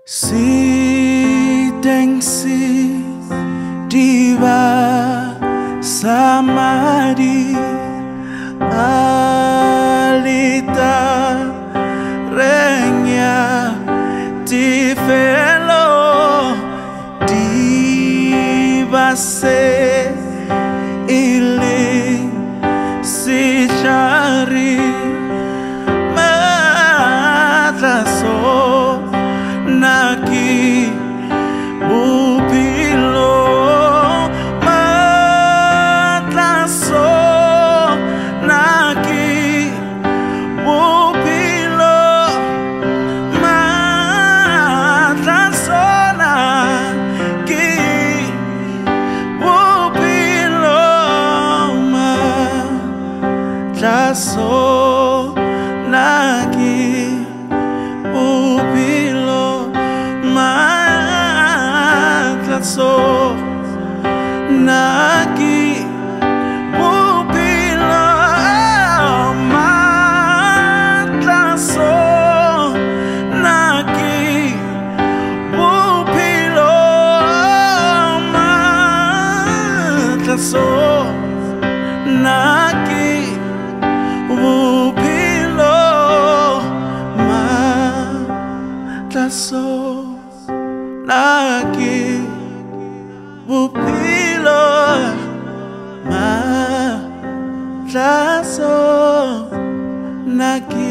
Sideng si diva samadi alita regna di felo diva se ili si cari mataso naki bupilo matlaso naki bupilo matlaso naki bupilo matlaso naki bupilo matlaso naki bupilo matlaso naki bupilo matlaso naki bupilo matlaso naki bupilo matlaso naki